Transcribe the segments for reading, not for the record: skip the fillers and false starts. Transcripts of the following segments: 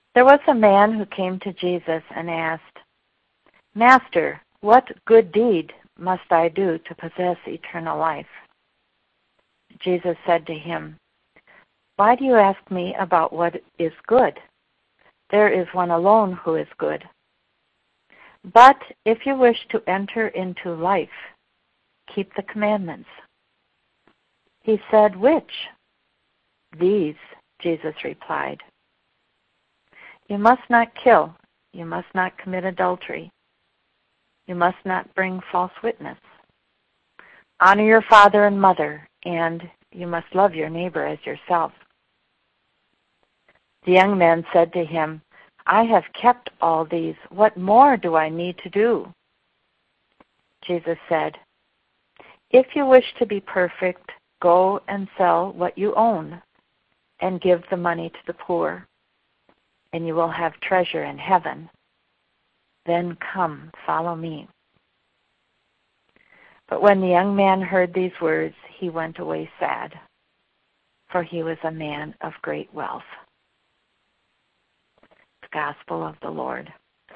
There was a man who came to Jesus and asked, "Master, what good deed must I do to possess eternal life?" Jesus said to him, "Why do you ask me about what is good? There is one alone who is good. But if you wish to enter into life, keep the commandments." He said, "Which?" "These," Jesus replied. "You must not kill. You must not commit adultery. You must not bring false witness. Honor your father and mother, and you must love your neighbor as yourself." The young man said to him, "I have kept all these. What more do I need to do?" Jesus said, "If you wish to be perfect, go and sell what you own and give the money to the poor, and you will have treasure in heaven. Then come, follow me." But when the young man heard these words, he went away sad, for he was a man of great wealth. The Gospel of the Lord.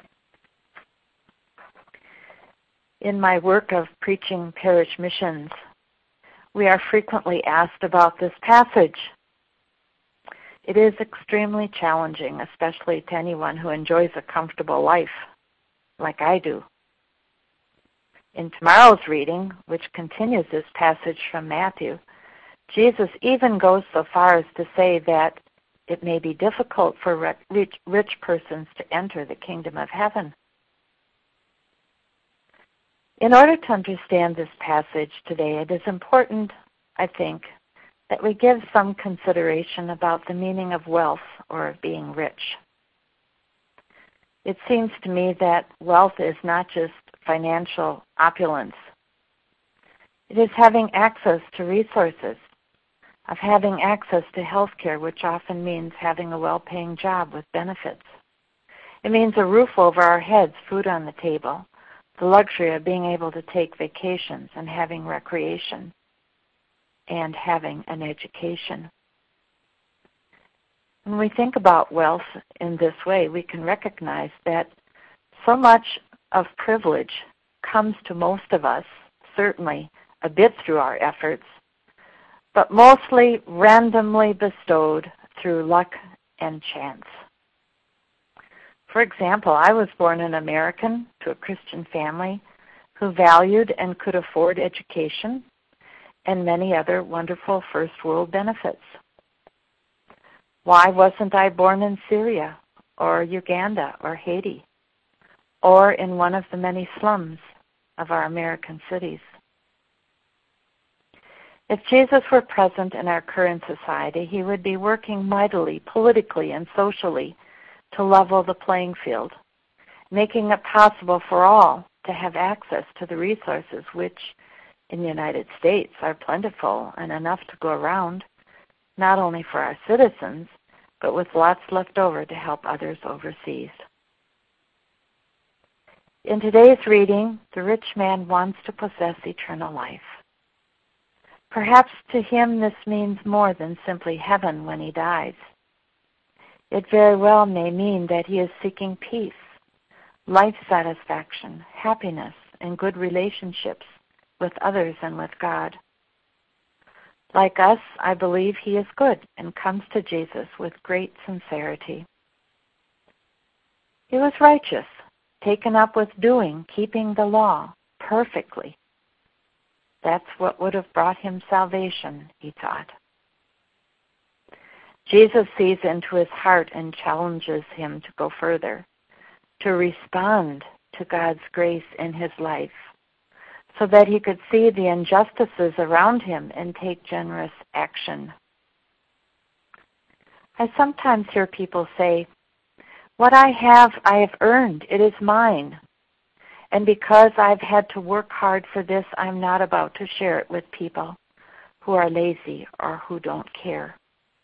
In my work of preaching parish missions, we are frequently asked about this passage. It is extremely challenging, especially to anyone who enjoys a comfortable life, like I do. In tomorrow's reading, which continues this passage from Matthew, Jesus even goes so far as to say that it may be difficult for rich persons to enter the kingdom of heaven. In order to understand this passage today, it is important, I think, that we give some consideration about the meaning of wealth or of being rich. It seems to me that wealth is not just financial opulence. It is having access to resources, of having access to health care, which often means having a well-paying job with benefits. It means a roof over our heads, food on the table, the luxury of being able to take vacations and having recreation, and having an education. When we think about wealth in this way, we can recognize that so much of privilege comes to most of us, certainly a bit through our efforts, but mostly randomly bestowed through luck and chance. For example, I was born an American to a Christian family who valued and could afford education and many other wonderful first world benefits. Why wasn't I born in Syria or Uganda or Haiti or in one of the many slums of our American cities? If Jesus were present in our current society, he would be working mightily, politically and socially, to level the playing field, making it possible for all to have access to the resources which, in the United States, are plentiful and enough to go around, not only for our citizens, but with lots left over to help others overseas. In today's reading, the rich man wants to possess eternal life. Perhaps to him this means more than simply heaven when he dies. It very well may mean that he is seeking peace, life satisfaction, happiness, and good relationships with others and with God. Like us, I believe he is good and comes to Jesus with great sincerity. He was righteous, taken up with keeping the law perfectly. That's what would have brought him salvation, he thought. Jesus sees into his heart and challenges him to go further, to respond to God's grace in his life, so that he could see the injustices around him and take generous action. I sometimes hear people say, "What I have earned. It is mine. And because I've had to work hard for this, I'm not about to share it with people who are lazy or who don't care."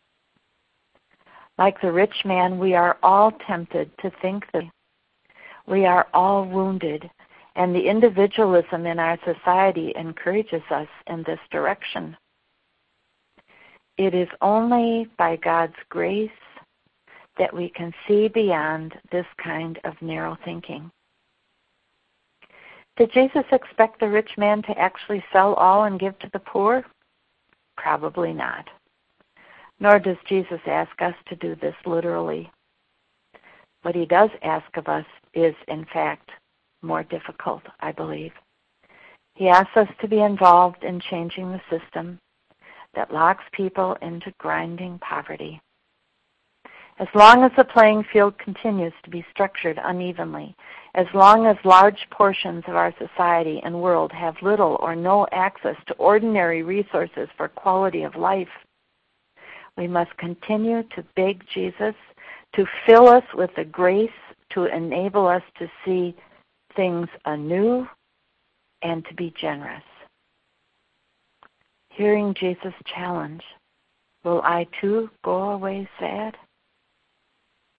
Like the rich man, we are all tempted to think that we are all wounded, and the individualism in our society encourages us in this direction. It is only by God's grace that we can see beyond this kind of narrow thinking. Did Jesus expect the rich man to actually sell all and give to the poor? Probably not. Nor does Jesus ask us to do this literally. What he does ask of us is, in fact, more difficult, I believe. He asks us to be involved in changing the system that locks people into grinding poverty. As long as the playing field continues to be structured unevenly, as long as large portions of our society and world have little or no access to ordinary resources for quality of life, we must continue to beg Jesus to fill us with the grace to enable us to see things anew and to be generous. Hearing Jesus' challenge, will I too go away sad?